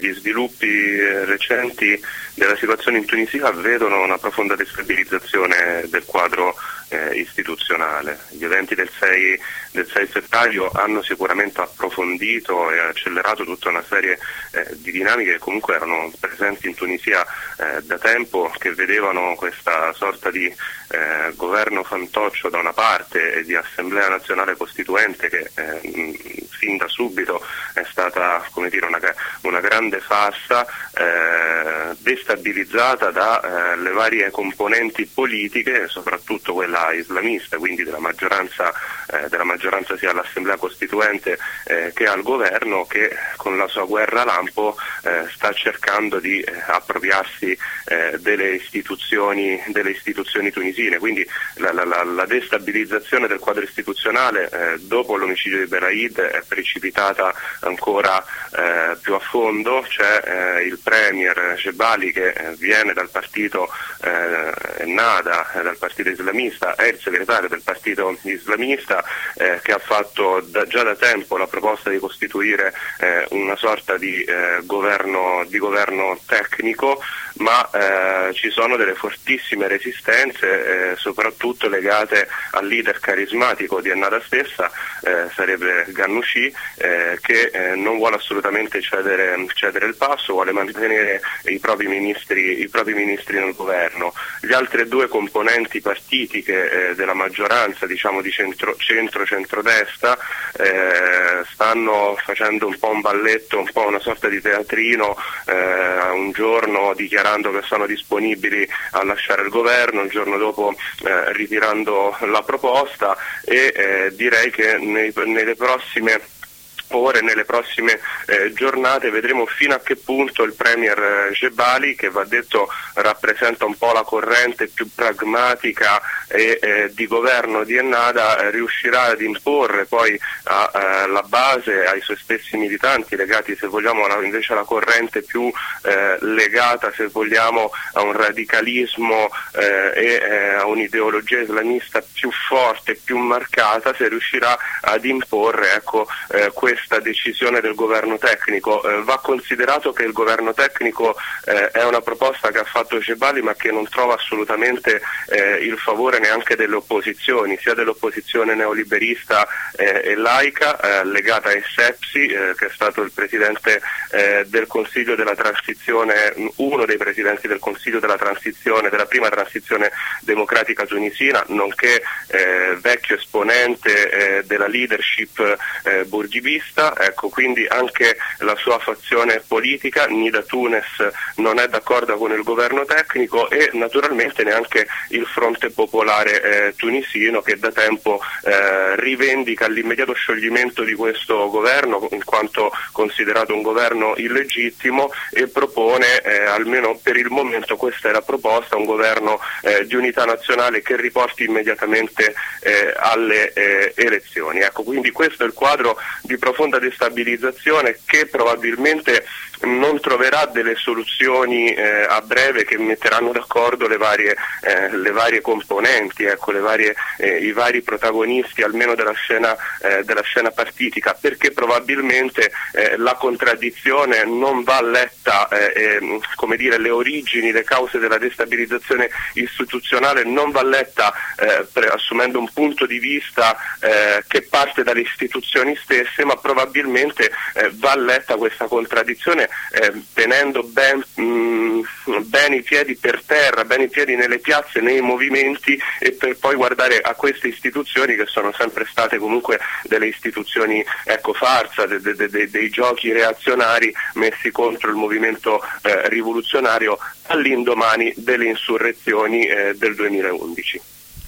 Gli sviluppi recenti della situazione in Tunisia vedono una profonda destabilizzazione del quadro istituzionale. Gli eventi del 6 febbraio hanno sicuramente approfondito e accelerato tutta una serie di dinamiche che comunque erano presenti in Tunisia da tempo, che vedevano questa sorta di governo fantoccio da una parte e di Assemblea Nazionale Costituente che fin da subito è stata, come dire, una grande farsa destabilizzata dalle varie componenti politiche, soprattutto quella islamista, quindi della maggioranza sia all'Assemblea Costituente che al governo, che con la sua guerra lampo sta cercando di appropriarsi delle istituzioni tunisine. Quindi la destabilizzazione del quadro istituzionale dopo l'omicidio di Belaid è precipitata ancora più a fondo. C'è il premier Jebali che viene dal partito Ennahda, dal partito islamista, è il segretario del partito islamista, che ha fatto già da tempo la proposta di costituire una sorta di governo tecnico, ma ci sono delle fortissime resistenze, soprattutto legate al leader carismatico di Ennahda stessa, sarebbe Ghannouchi, che non vuole assolutamente cedere il passo, vuole mantenere i propri ministri nel governo. Gli altre due componenti partitiche della maggioranza, diciamo di centrodestra, stanno facendo un po' un balletto, un po' una sorta di teatrino, un giorno dichiarando che sono disponibili a lasciare il governo, il giorno dopo ritirando la proposta, e direi che nelle prossime ore, nelle prossime giornate vedremo fino a che punto il premier Jebali, che va detto rappresenta un po' la corrente più pragmatica e di governo di Ennahda, riuscirà ad imporre poi alla base, ai suoi stessi militanti legati, se vogliamo, invece alla corrente più legata, se vogliamo, a un radicalismo e a un'ideologia islamista più forte, più marcata, se riuscirà ad imporre questa decisione del governo tecnico. Va considerato che il governo tecnico è una proposta che ha fatto Jebali, ma che non trova assolutamente il favore neanche delle opposizioni, sia dell'opposizione neoliberista e laica legata a Essebsi, che è stato il presidente del Consiglio della Transizione, uno dei presidenti del Consiglio della Transizione, della prima transizione democratica tunisina, nonché vecchio esponente della leadership bourguibista. Ecco, quindi anche la sua fazione politica, Nida Tounes, non è d'accordo con il governo tecnico, e naturalmente neanche il Fronte Popolare tunisino, che da tempo rivendica l'immediato scioglimento di questo governo, in quanto considerato un governo illegittimo, e propone, almeno per il momento questa è la proposta, un governo di unità nazionale che riporti immediatamente alle elezioni. Ecco, quindi questo è il quadro di profonda destabilizzazione, che probabilmente non troverà delle soluzioni a breve che metteranno d'accordo le varie componenti, i vari protagonisti, almeno della scena partitica, perché probabilmente la contraddizione non va letta, come dire, le origini, le cause della destabilizzazione istituzionale non va letta assumendo un punto di vista che parte dalle istituzioni stesse, ma probabilmente va letta questa contraddizione tenendo ben i piedi per terra, ben i piedi nelle piazze, nei movimenti, e per poi guardare a queste istituzioni che sono sempre state comunque delle istituzioni farsa, dei giochi reazionari messi contro il movimento rivoluzionario all'indomani delle insurrezioni del 2011.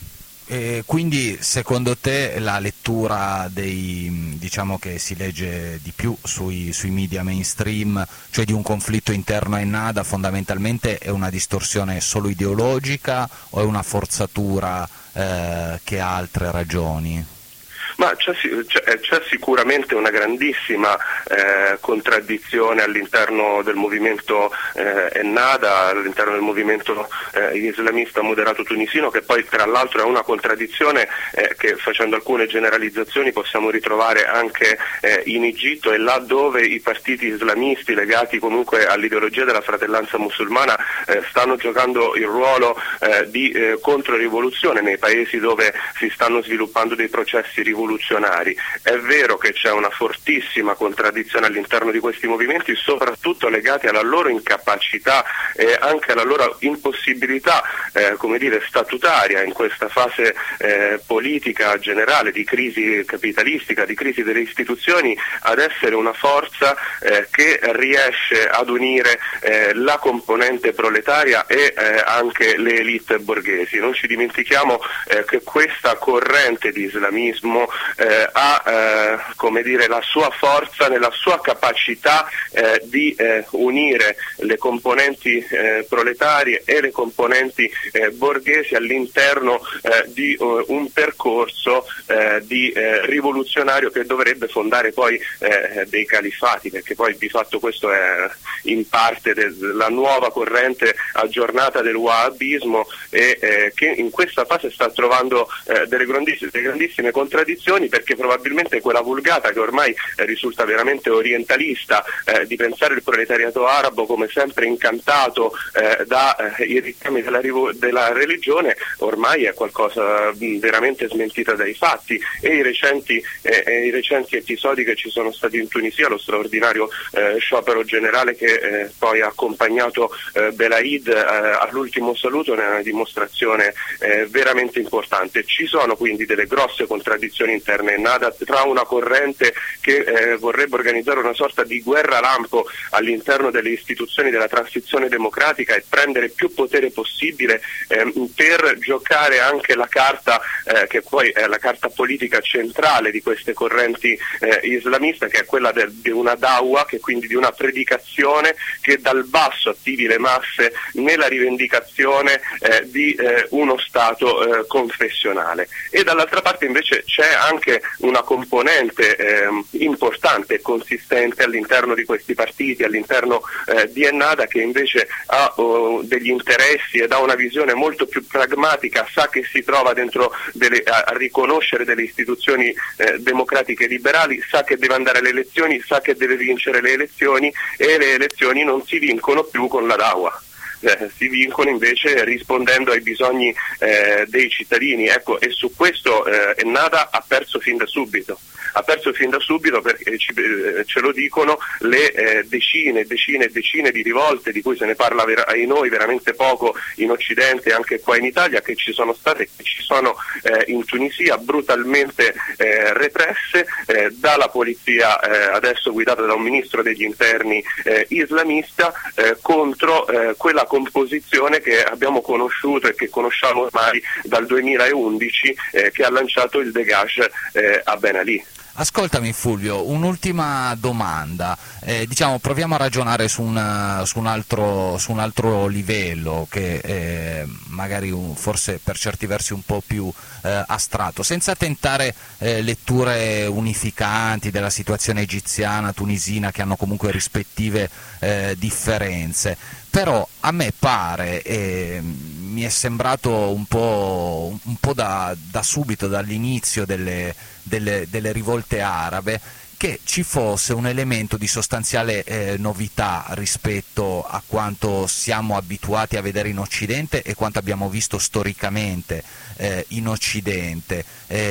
Quindi secondo te la lettura diciamo che si legge di più sui media mainstream, cioè di un conflitto interno a Ennahda, fondamentalmente è una distorsione solo ideologica o è una forzatura che ha altre ragioni? Ma c'è sicuramente una grandissima contraddizione all'interno del movimento Ennahda, all'interno del movimento islamista moderato tunisino, che poi tra l'altro è una contraddizione che, facendo alcune generalizzazioni, possiamo ritrovare anche in Egitto, e là dove i partiti islamisti legati comunque all'ideologia della fratellanza musulmana stanno giocando il ruolo di controrivoluzione nei paesi dove si stanno sviluppando dei processi rivoluzionari. È vero che c'è una fortissima contraddizione all'interno di questi movimenti, soprattutto legati alla loro incapacità e anche alla loro impossibilità statutaria in questa fase politica generale di crisi capitalistica, di crisi delle istituzioni, ad essere una forza che riesce ad unire la componente proletaria e anche le elite borghesi. Non ci dimentichiamo che questa corrente di islamismo ha la sua forza nella sua capacità di unire le componenti proletarie e le componenti borghesi all'interno di un percorso rivoluzionario che dovrebbe fondare poi dei califati, perché poi di fatto questo è in parte la nuova corrente aggiornata del wahhabismo e che in questa fase sta trovando delle grandissime contraddizioni, perché probabilmente quella vulgata che ormai risulta veramente orientalista di pensare il proletariato arabo come sempre incantato dai richiami della religione ormai è qualcosa veramente smentita dai fatti, e i recenti episodi che ci sono stati in Tunisia, lo straordinario sciopero generale che poi ha accompagnato Belaid all'ultimo saluto, è una dimostrazione veramente importante. Ci sono quindi delle grosse contraddizioni interne tra una corrente che vorrebbe organizzare una sorta di guerra lampo all'interno delle istituzioni della transizione democratica e prendere più potere possibile per giocare anche la carta che poi è la carta politica centrale di queste correnti islamiste, che è quella di una da'wah, che quindi di una predicazione che dal basso attivi le masse nella rivendicazione di uno Stato confessionale. E dall'altra parte invece c'è anche una componente importante e consistente all'interno di questi partiti, all'interno di Ennahda, che invece ha degli interessi ed ha una visione molto più pragmatica, sa che si trova dentro a riconoscere delle istituzioni democratiche liberali, sa che deve andare alle elezioni, sa che deve vincere le elezioni, e le elezioni non si vincono più con la da'wah. Si vincono invece rispondendo ai bisogni dei cittadini, ecco, e su questo Ennahda ha perso fin da subito perché ce lo dicono le decine e decine di rivolte di cui se ne parla ai noi veramente poco in Occidente e anche qua in Italia, che ci sono state, che ci sono in Tunisia, brutalmente represse dalla polizia adesso guidata da un ministro degli interni islamista contro quella composizione che abbiamo conosciuto e che conosciamo ormai dal 2011 che ha lanciato il Degage a Ben Ali. Ascoltami Fulvio, un'ultima domanda, proviamo a ragionare su un altro livello che magari forse per certi versi un po' più astratto, senza tentare letture unificanti della situazione egiziana, tunisina, che hanno comunque rispettive differenze. Però a me pare, mi è sembrato un po' da subito, dall'inizio delle rivolte arabe, che ci fosse un elemento di sostanziale novità rispetto a quanto siamo abituati a vedere in Occidente e quanto abbiamo visto storicamente in Occidente,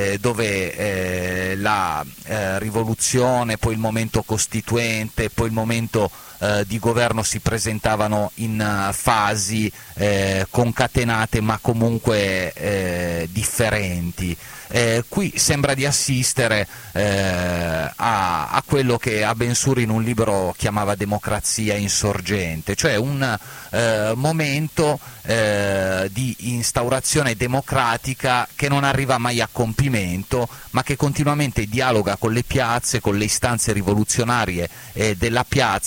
dove la rivoluzione, poi il momento costituente, poi il momento di governo si presentavano in fasi concatenate ma comunque differenti. Qui sembra di assistere a quello che Abensuri in un libro chiamava democrazia insorgente, cioè un momento di instaurazione democratica che non arriva mai a compimento, ma che continuamente dialoga con le piazze, con le istanze rivoluzionarie della piazza, che sono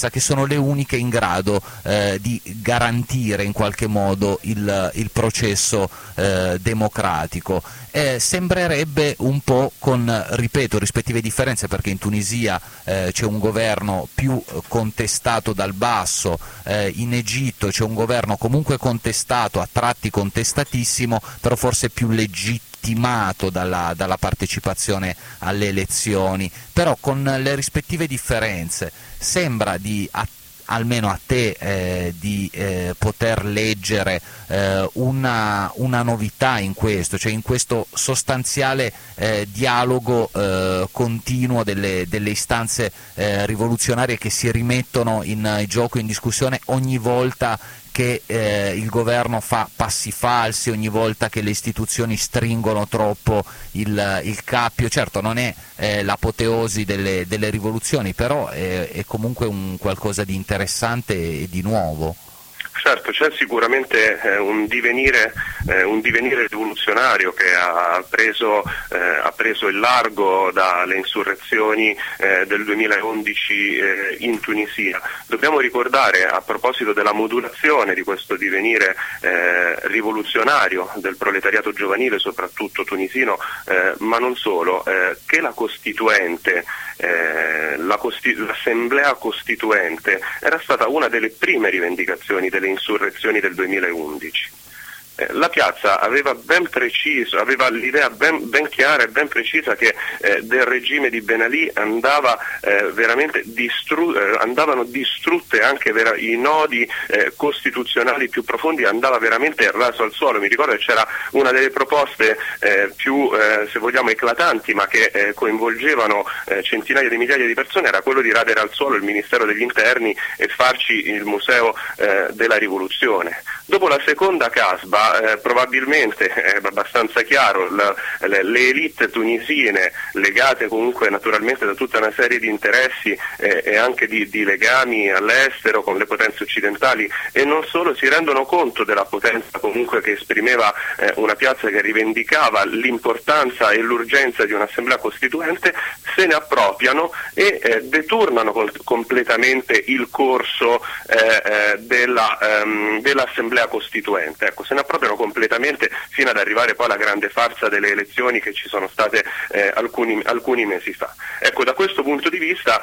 le uniche in grado di garantire in qualche modo il processo democratico. Sembrerebbe un po' con, ripeto, rispettive differenze, perché in Tunisia c'è un governo più contestato dal basso, in Egitto c'è un governo comunque contestato, a tratti contestatissimo, però forse più legittimato dalla partecipazione alle elezioni, però con le rispettive differenze sembra almeno a te di poter leggere una novità in questo, cioè in questo sostanziale dialogo continuo delle istanze rivoluzionarie che si rimettono in gioco, in discussione ogni volta che il governo fa passi falsi, ogni volta che le istituzioni stringono troppo il cappio. Certo, non è l'apoteosi delle rivoluzioni, però è comunque un qualcosa di interessante e di nuovo. Certo, c'è sicuramente un divenire rivoluzionario che ha preso il largo dalle insurrezioni del 2011 in Tunisia. Dobbiamo ricordare, a proposito della modulazione di questo divenire rivoluzionario del proletariato giovanile, soprattutto tunisino, ma non solo, che la Costituente, l'Assemblea Costituente era stata una delle prime rivendicazioni delle insurrezioni del 2011. La piazza aveva l'idea ben chiara e ben precisa che del regime di Ben Ali andavano distrutte anche i nodi costituzionali più profondi, andava veramente raso al suolo. Mi ricordo che c'era una delle proposte più, se vogliamo, eclatanti, ma che coinvolgevano centinaia di migliaia di persone, era quello di radere al suolo il Ministero degli Interni e farci il Museo della Rivoluzione. Dopo la seconda casba, probabilmente è abbastanza chiaro, le elite tunisine, legate comunque naturalmente da tutta una serie di interessi e anche di legami all'estero con le potenze occidentali, e non solo, si rendono conto della potenza comunque che esprimeva una piazza che rivendicava l'importanza e l'urgenza di un'assemblea costituente, se ne appropriano e deturnano completamente il corso dell'assemblea costituente. Ecco, se ne appropriano completamente, fino ad arrivare poi alla grande farsa delle elezioni che ci sono state alcuni mesi fa. Ecco, da questo punto di vista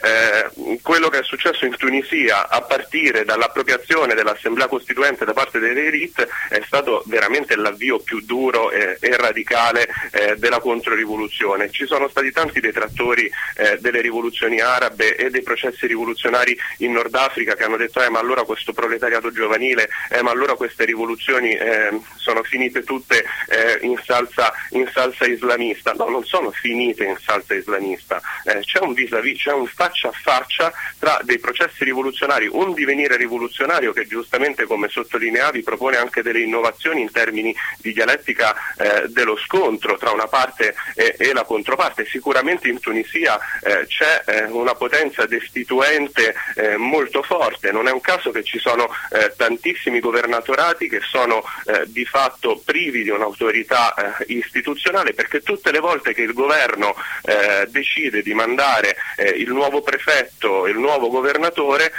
quello che è successo in Tunisia, a partire dall'appropriazione dell'Assemblea Costituente da parte delle elite, è stato veramente l'avvio più duro e radicale della controrivoluzione. Ci sono stati tanti detrattori delle rivoluzioni arabe e dei processi rivoluzionari in Nord Africa che hanno detto ma allora questo proletariato giovanile, ma allora queste rivoluzioni sono finite tutte in salsa islamista. No, non sono finite in salsa islamista, c'è un vis-à-vis, c'è un faccia a faccia tra dei processi rivoluzionari, un divenire rivoluzionario che giustamente, come sottolineavi, propone anche delle innovazioni in termini di dialettica dello scontro tra una parte e la controparte. Sicuramente in Tunisia c'è una potenza destituente molto forte, non è un caso che ci sono tantissimi governatorati che sono di fatto privi di un'autorità istituzionale, perché tutte le volte che il governo decide di mandare il nuovo prefetto, il nuovo governatore,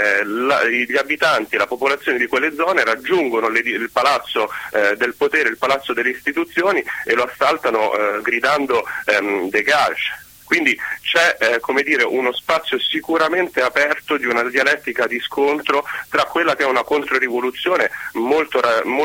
gli abitanti, la popolazione di quelle zone raggiungono il palazzo del potere, il palazzo delle istituzioni, e lo assaltano gridando dégage. Quindi c'è uno spazio sicuramente aperto di una dialettica di scontro tra quella che è una controrivoluzione molto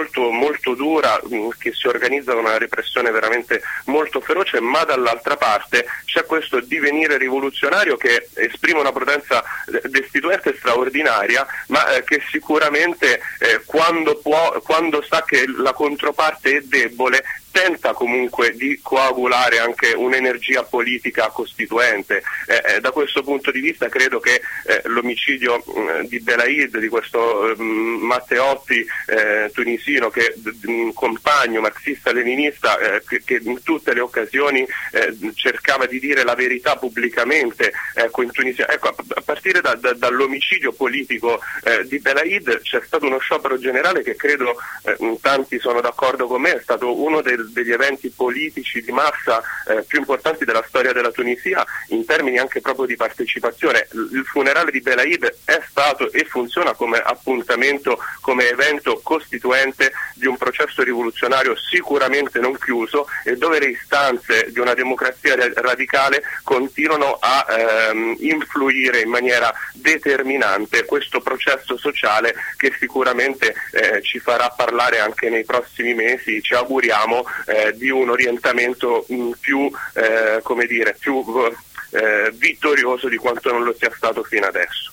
dura, che si organizza con una repressione veramente molto feroce, ma dall'altra parte c'è questo divenire rivoluzionario che esprime una potenza destituente straordinaria, ma che sicuramente quando sa che la controparte è debole, tenta comunque di coagulare anche un'energia politica costituente. Da questo punto di vista credo che l'omicidio di Belaid, di questo Matteotti tunisino, che un compagno marxista-leninista che in tutte le occasioni cercava di dire la verità pubblicamente, in Tunisia, a partire dall'omicidio politico di Belaid c'è stato uno sciopero generale che credo tanti sono d'accordo con me, è stato uno dei degli eventi politici di massa più importanti della storia della Tunisia, in termini anche proprio di partecipazione. Il funerale di Belaid è stato e funziona come appuntamento, come evento costituente di un processo rivoluzionario sicuramente non chiuso, e dove le istanze di una democrazia radicale continuano a influire in maniera determinante questo processo sociale, che sicuramente ci farà parlare anche nei prossimi mesi, ci auguriamo, di un orientamento più vittorioso di quanto non lo sia stato fino adesso.